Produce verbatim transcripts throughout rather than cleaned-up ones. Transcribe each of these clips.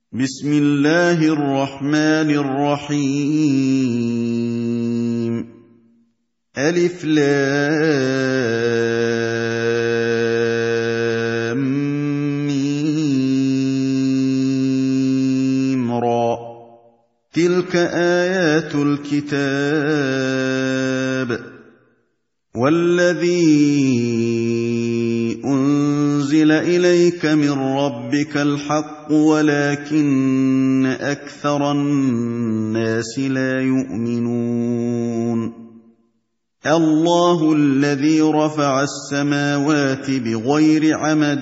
بسم الله الرحمن الرحيم ألف لام ميم را تلك آيات الكتاب والذي أنزل إليك من ربك الحق ولكن أكثر الناس لا يؤمنون الله الذي رفع السماوات بغير عمد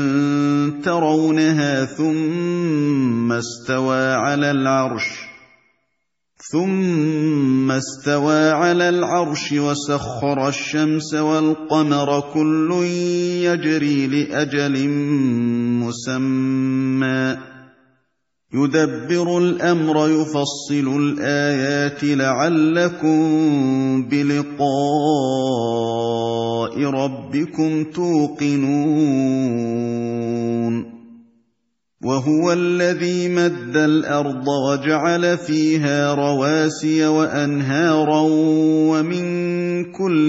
ترونها ثم استوى على العرش ثم استوى على العرش وسخر الشمس والقمر كل يجري لأجل مسمى يدبر الأمر يفصل الآيات لعلكم بلقاء ربكم توقنون وهو الذي مد الأرض وجعل فيها رواسي وأنهارا ومن كل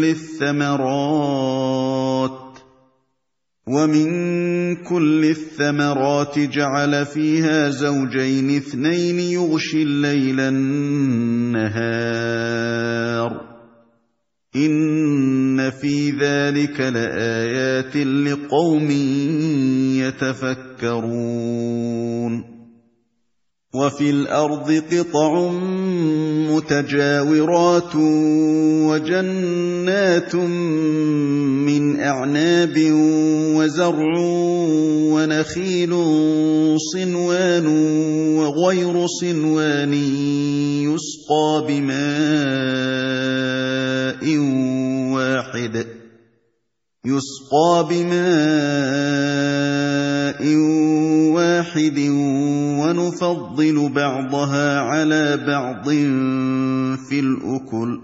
الثمرات ومن كل الثمرات جعل فيها زوجين اثنين يغشي الليل النهار إن في ذلك لآيات لقوم يتفكرون وفي الأرض قطع متجاورات وجنات من أعناب وزرع ونخيل صنوان وغير صنوان يسقى بماء واحد يسقى بماء واحد ونفضل بعضها على بعض في الأكل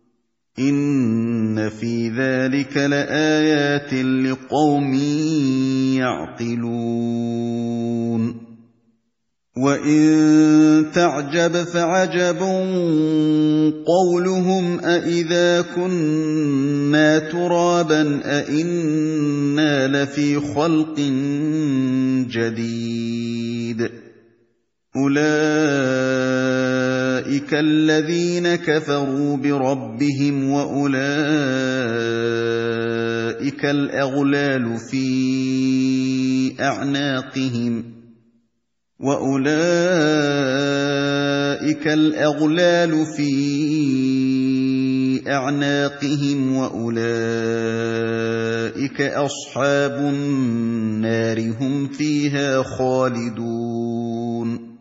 إن في ذلك لآيات لقوم يعقلون وإن تعجب فعجب قولهم أإذا كنا ترابا أإنا لفي خلق جديد أولئك الذين كفروا بربهم وأولئك الأغلال في أعناقهم وأولئك الأغلال في أعناقهم وأولئك أصحاب النار هم فيها خالدون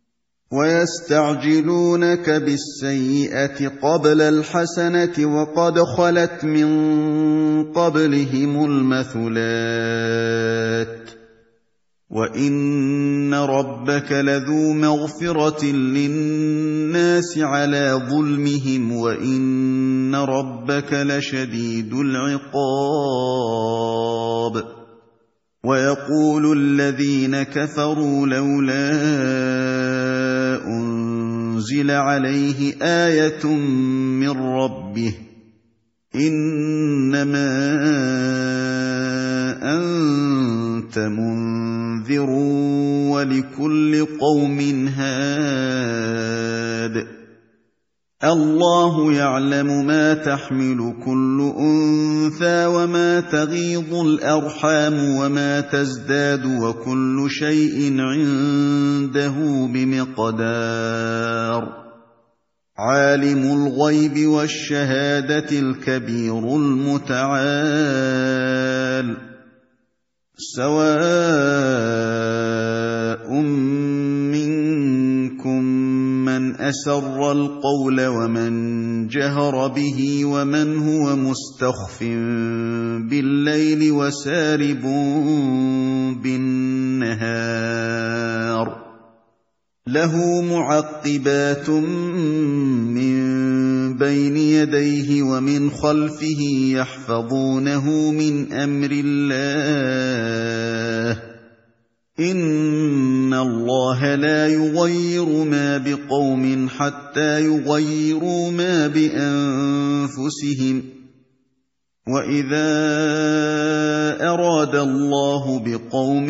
ويستعجلونك بالسيئة قبل الحسنة وقد خلت من قبلهم المثلات وإن ربك لذو مغفرة للناس على ظلمهم وإن ربك لشديد العقاب ويقول الذين كفروا لولا أنزل عليه آية من ربه إنما أنت منذر ولكل قوم هاد الله يعلم ما تحمل كل أنثى وما تغيض الأرحام وما تزداد وكل شيء عنده بمقدار عالم الغيب والشهادة الكبير المتعال سواء منكم من أسر القول ومن جهر به ومن هو مستخف بالليل وسارب بالنهار له معقبات من بين يديه ومن خلفه يحفظونه من أمر الله إِنَّ اللَّهَ لَا يُغَيِّرُ مَا بِقَوْمٍ حَتَّىٰ يُغَيِّرُوا مَا بِأَنفُسِهِمْ ۗ وَإِذَا أَرَادَ اللَّهُ بِقَوْمٍ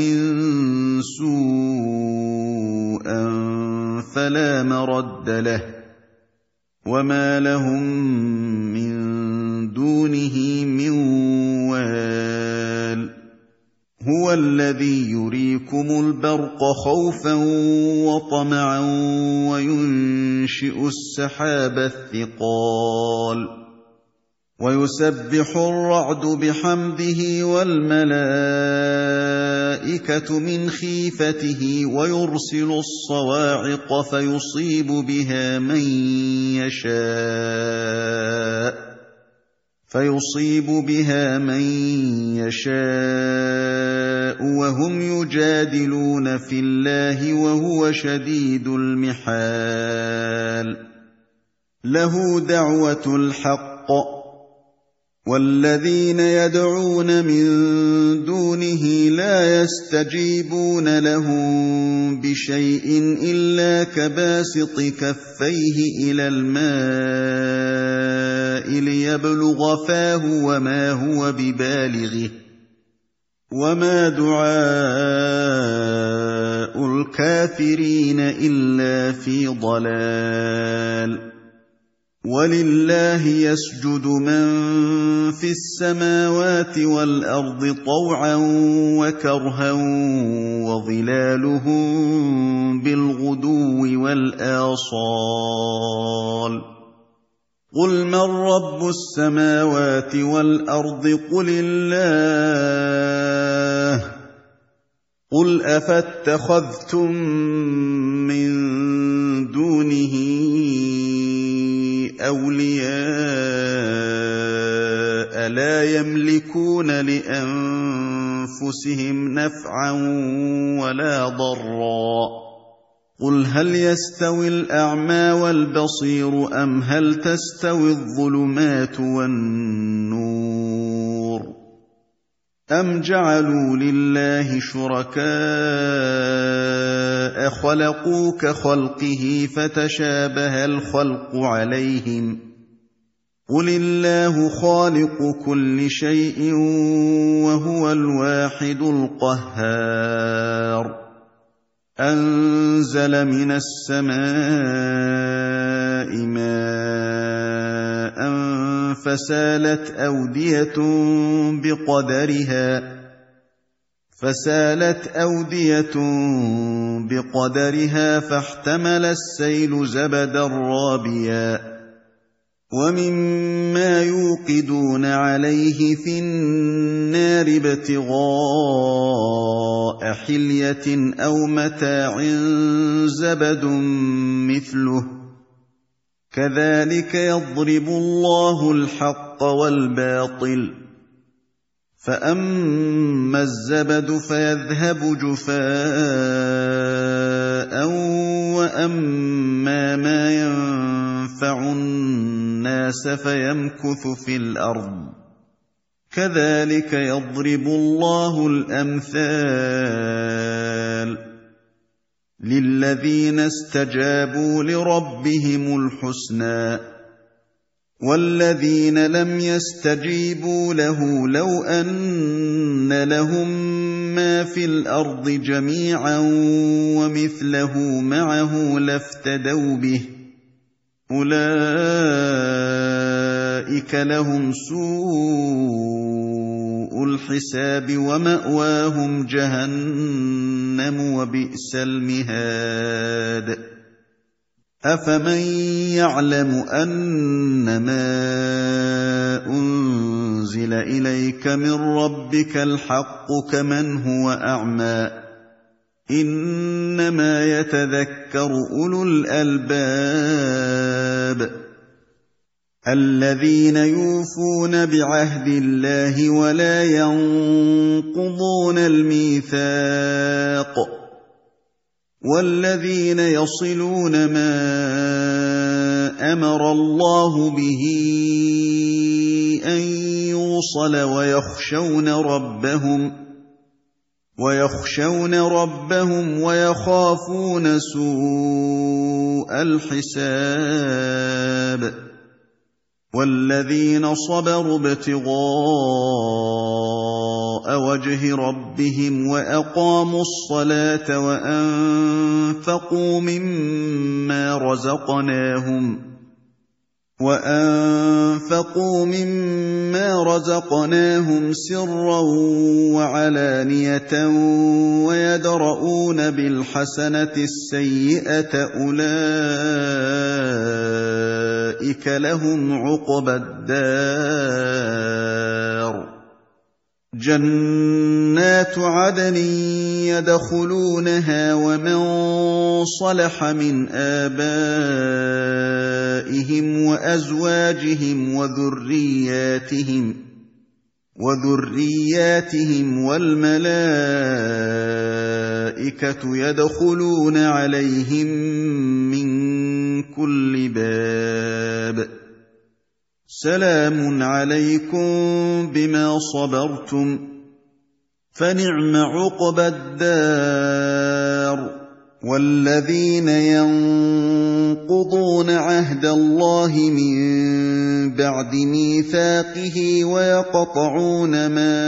سُوءًا فَلَا مَرَدَّ لَهُ ۚ وَمَا لَهُم مِّن دُونِهِ مِن وَالٍ. هُوَ الَّذِي يُرِيكُمُ الْبَرْقَ خَوْفًا وَطَمَعًا وَيُنشِئُ السَّحَابَ الثِّقَالَ وَيُسَبِّحُ الرَّعْدُ بِحَمْدِهِ وَالْمَلَائِكَةُ مِنْ خِيفَتِهِ وَيُرْسِلُ الصَّوَاعِقَ فَيُصِيبُ بِهَا مَن يَشَاءُ فَيُصِيبُ بِهَا مَن يَشَاءُ وَهُمْ يُجَادِلُونَ فِي اللَّهِ وَهُوَ شَدِيدُ الْمِحَالِ. لَهُ دَعْوَةُ الْحَقِّ ۖ وَالَّذِينَ يَدْعُونَ مِن دُونِهِ لَا يَسْتَجِيبُونَ لَهُم بِشَيْءٍ إِلَّا كَبَاسِطِ كَفَّيْهِ إِلَى الْمَاءِ لِيَبْلُغَ فَاهُ وَمَا هُوَ بِبَالِغِهِ ۚ وَمَا دُعَاءُ الْكَافِرِينَ إِلَّا فِي ضَلَالٍ. وَلِلَّهِ يَسْجُدُ مَن فِي السَّمَاوَاتِ وَالْأَرْضِ طَوْعًا وَكَرْهًا وَظِلَالُهُم بِالْغُدُوِّ وَالْآصَالِ ۖ قُلْ مَن رَّبُّ السَّمَاوَاتِ وَالْأَرْضِ قُلِ اللَّهُ ۚ قُلْ أَفَاتَّخَذْتُم مِّن دُونِهِ أَوْلِيَاءَ لَا يَمْلِكُونَ لِأَنفُسِهِمْ نَفْعًا وَلَا ضَرًّا ۚ قُلْ هَلْ يَسْتَوِي الْأَعْمَىٰ وَالْبَصِيرُ أَمْ هَلْ تَسْتَوِي الظُّلُمَاتُ وَالنُّورُ أَمْ جَعَلُوا لِلَّهِ شُرَكَاءَ خَلَقُوا كَخَلْقِهِ فَتَشَابَهَ الْخَلْقُ عَلَيْهِمْ ۚ قُلِ اللَّهُ خَالِقُ كُلِّ شَيْءٍ وَهُوَ الْوَاحِدُ الْقَهَّارُ. أَنزَلَ مِنَ السَّمَاءِ مَاءً فَسَالَتْ أَوْدِيَةٌ بِقَدَرِهَا فَسَالَتْ أَوْدِيَةٌ بِقَدَرِهَا فَاحْتَمَلَ السَّيْلُ زَبَدًا رَّابِيًا ۚ وَمِمَّا يُوقِدُونَ عَلَيْهِ فِي النَّارِ ابْتِغَاءَ حِلْيَةٍ أَوْ مَتَاعٍ زَبَدٌ مِّثْلُهُ ۚ كَذَٰلِكَ يَضْرِبُ اللَّهُ الْحَقَّ وَالْبَاطِلَ ۚ فَأَمَّا الزَّبَدُ فَيَذْهَبُ جُفَاءً وَأَمَّا مَا يَنفَعُ النَّاسَ فَيَمْكُثُ فِي الْأَرْضِ ۚ كَذَٰلِكَ يَضْرِبُ اللَّهُ الْأَمْثَالَ ۗ لِلَّذِينَ اسْتَجَابُوا لِرَبِّهِمُ الْحُسْنَىٰ ۚ وَالَّذِينَ لَمْ يَسْتَجِيبُوا لَهُ لَوْ أَنَّ لَهُم مَّا فِي الْأَرْضِ جَمِيعًا وَمِثْلَهُ مَعَهُ لَافْتَدَوْا بِهِ ۚ أُولَٰئِكَ لَهُمْ سُوءُ الْحِسَابِ وَمَأْوَاهُمْ جَهَنَّمُ ۖ وَبِئْسَ الْمِهَادُ. أَفَمَن يَعْلَمُ أَنَّمَا أُنزِلَ إِلَيْكَ مِن رَّبِّكَ الْحَقُّ كَمَنْ هُوَ أَعْمَىٰ ۚ إِنَّمَا يَتَذَكَّرُ أُولُو الْأَلْبَابِ. الَّذِينَ يُوفُونَ بِعَهْدِ اللَّهِ وَلَا يَنقُضُونَ الْمِيثَاقَ، وَالَّذِينَ يَصِلُونَ مَا أَمَرَ اللَّهُ بِهِ أَن يُوصَلَ وَيَخْشَوْنَ رَبَّهُمْ ۗ ويخشون ربهم ويخافون سوء الحساب والذين صبروا ابتغاء وجه ربهم وأقاموا الصلاة وأنفقوا مما رزقناهم وأنفقوا مما رزقناهم سرا وعلانية ويدرؤون بالحسنة السيئة أولئك لهم عقبى الدار جنات عدن يدخلونها ومن صلح من آبائهم وأزواجهم وذرياتهم وذرياتهم والملائكة يدخلون عليهم من كل باب سلام عليكم بما صبرتم فنعم عقبى الدار والذين ينقضون عهد الله من بعد ميثاقه ويقطعون ما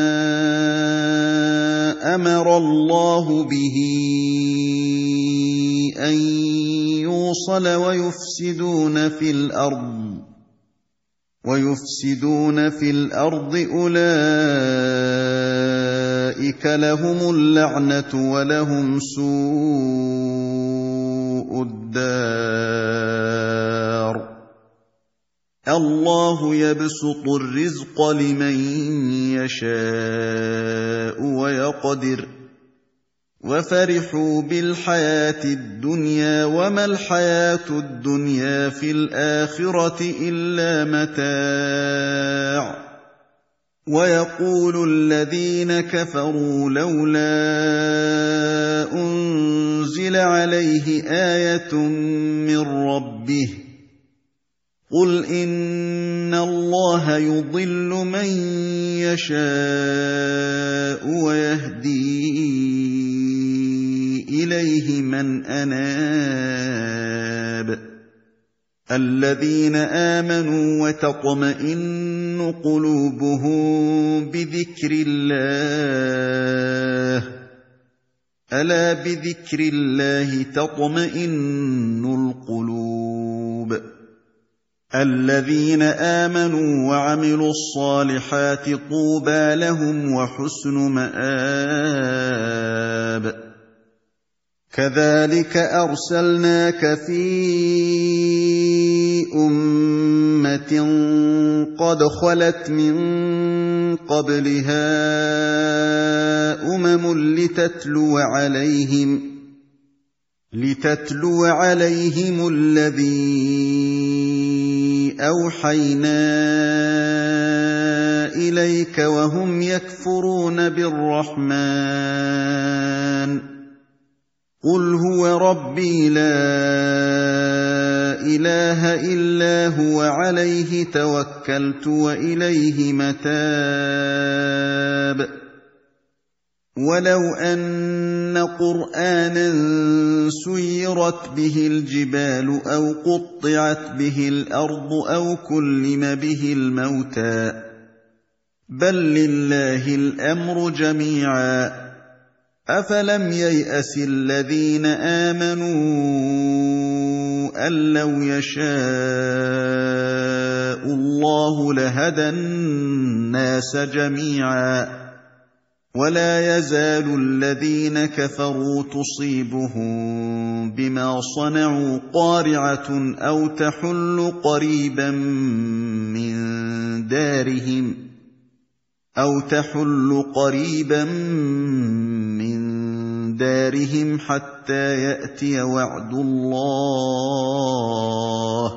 أمر الله به أن يوصل ويفسدون في الأرض ويفسدون في الأرض أولئك لهم اللعنة ولهم سوء الدار الله يبسط الرزق لمن يشاء ويقدر وفرحوا بالحياة الدنيا وما الحياة الدنيا في الآخرة إلا متاع ويقول الذين كفروا لولا أنزل عليه آية من ربه قل إن الله يضل من يشاء ويهدي إليه من أناب الذين آمنوا وتطمئن قلوبهم بذكر الله ألا بذكر الله تطمئن القلوب الذين آمنوا وعملوا الصالحات طوبى لهم وحسن مآب كذلك أرسلناك في أمة قد خلت من قبلها أمم لتتلو عليهم لتتلو عليهم الذي أوحينا إليك وهم يكفرون بالرحمن قل هو ربي لا إله إلا هو عليه توكلت وإليه متاب ولو أن قرآنا سيرت به الجبال أو قطعت به الأرض أو كلم به الموتى بل لله الأمر جميعا أفلم ييأس الذين آمنوا أن لو يشاء الله لهدى الناس جميعا ولا يزال الذين كفروا تصيبهم بما صنعوا قارعة أو تحل قريبا من دارهم أو تحل قريبا من دارهم حتى يأتي وعد الله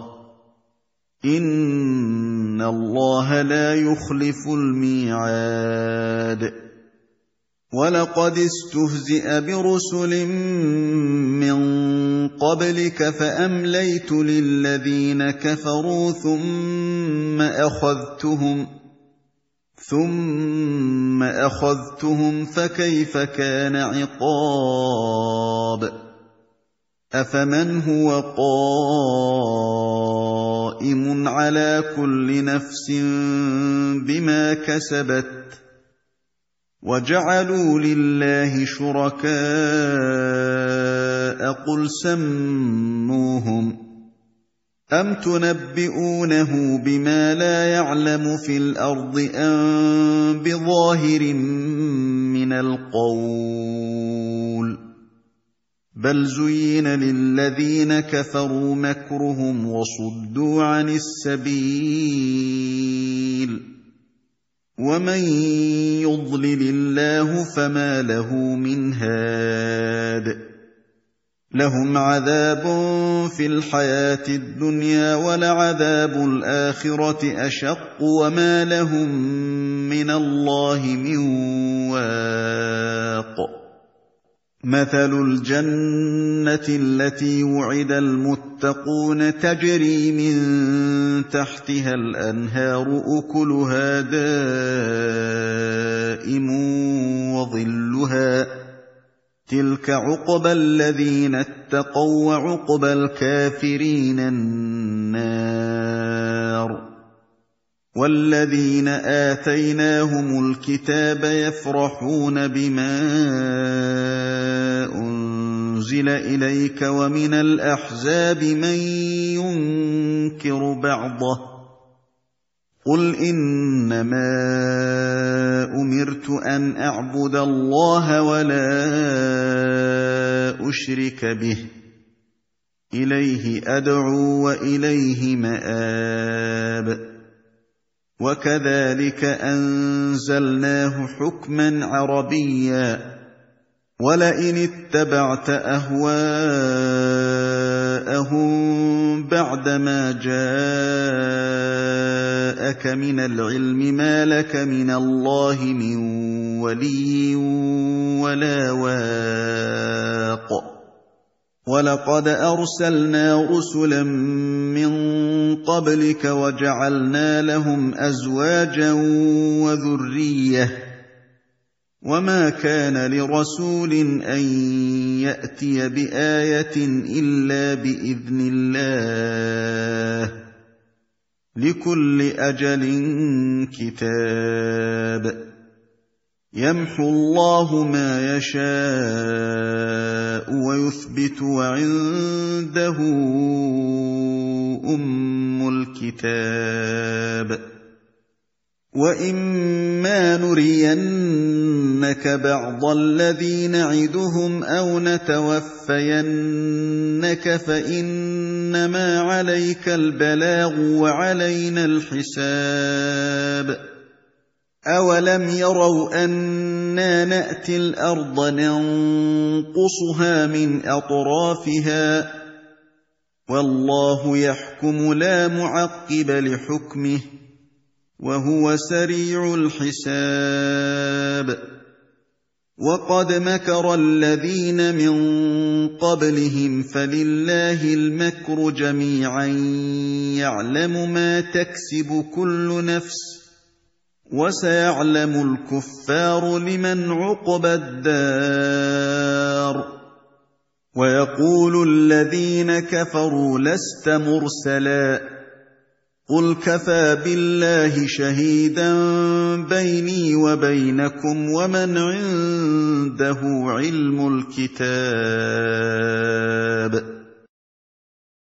إن الله لا يخلف الميعاد ولقد استهزئ برسل من قبلك فأمليت للذين كفروا ثم أخذتهم ثُمَّ أَخَذْتُهُمْ فَكَيْفَ كَانَ عِقَابِ أَفَمَنْ هُوَ قَائِمٌ عَلَىٰ كُلِّ نَفْسٍ بِمَا كَسَبَتْ وَجَعَلُوا لِلَّهِ شُرَكَاءَ قُلْ سَمُّوهُمْ أَمْ تُنَبِّئُونَهُ بِمَا لَا يَعْلَمُ فِي الْأَرْضِ أَم بِظَاهِرٍ مِّنَ الْقَوْلِ بَلْ زُيِّنَ لِلَّذِينَ كَفَرُوا مَكْرُهُمْ وَصُدُّوا عَنِ السَّبِيلِ وَمَن يُضْلِلِ اللَّهُ فَمَا لَهُ مِنْ هَادٍ لَهُمْ عَذَابٌ فِي الْحَيَاةِ الدُّنْيَا وَلَعَذَابُ الْآخِرَةِ أَشَقُّ وَمَا لَهُم مِّنَ اللَّهِ مِن وَاقٍ مَثَلُ الْجَنَّةِ الَّتِي وُعِدَ الْمُتَّقُونَ تَجْرِي مِن تَحْتِهَا الْأَنْهَارُ أُكُلُهَا دَائِمٌ وَظِلُّهَا تِلْكَ عُقْبَى الَّذِينَ اتَّقَوا وَّعُقْبَى الْكَافِرِينَ النَّارُ وَالَّذِينَ آتَيْنَاهُمُ الْكِتَابَ يَفْرَحُونَ بِمَا أُنزِلَ إِلَيْكَ وَمِنَ الْأَحْزَابِ مَن يُنكِرُ بَعْضَهُ قُلْ إِنَّمَا أُمِرْتُ أَنْ أَعْبُدَ اللَّهَ وَلَا أُشْرِكَ بِهِ إِلَيْهِ أَدْعُو وَإِلَيْهِ مَآبِ وَكَذَلِكَ أَنزَلْنَاهُ حُكْمًا عَرَبِيًّا وَلَئِنِ اتَّبَعْتَ أَهْوَاءَهُم بَعْدَمَا جَاءَكَ مِنَ الْعِلْمِ مَا لَكَ مِنَ اللَّهِ مِن وَلِيٍّ وَلَا وَاقٍ وَلَقَدْ أَرْسَلْنَا رُسُلًا مِّن قَبْلِكَ وَجَعَلْنَا لَهُمْ أَزْوَاجًا وَذُرِّيَّةً وَمَا كَانَ لِرَسُولٍ أَن يَأْتِيَ بِآيَةٍ إِلَّا بِإِذْنِ اللَّهِ لِكُلِّ أَجَلٍ كِتَابٌ يَمْحُو اللَّهُ مَا يَشَاءُ وَيُثْبِتُ وَعِندَهُ أُمُّ الْكِتَابِ وَإِمَّا نُرِيَنَّكَ بَعْضَ الَّذِي نَعِدُهُمْ أَوْ نَتَوَفَّيَنَّكَ فَإِنَّمَا عَلَيْكَ الْبَلَاغُ وَعَلَيْنَا الْحِسَابُ أَوَلَمْ يَرَوْا أَنَّا نَأْتِي الْأَرْضَ نَنقُصُهَا مِنْ أَطْرَافِهَا وَاللَّهُ يَحْكُمُ لَا مُعَقِّبَ لِحُكْمِهِ وَهُوَ سَرِيعُ الْحِسَابِ وَقَدْ مَكَرَ الَّذِينَ مِن قَبْلِهِمْ فَلِلَّهِ الْمَكْرُ جَمِيعًا يَعْلَمُ مَا تَكْسِبُ كُلُّ نَفْسٍ وَسَيَعْلَمُ الْكُفَّارُ لِمَنْ عُقْبَى الدَّارِ وَيَقُولُ الَّذِينَ كَفَرُوا لَسْتَ مُرْسَلًا قُلْ كَفَىٰ بِاللَّهِ شَهِيدًا بَيْنِي وَبَيْنَكُمْ وَمَنْ عِندَهُ عِلْمُ الْكِتَابِ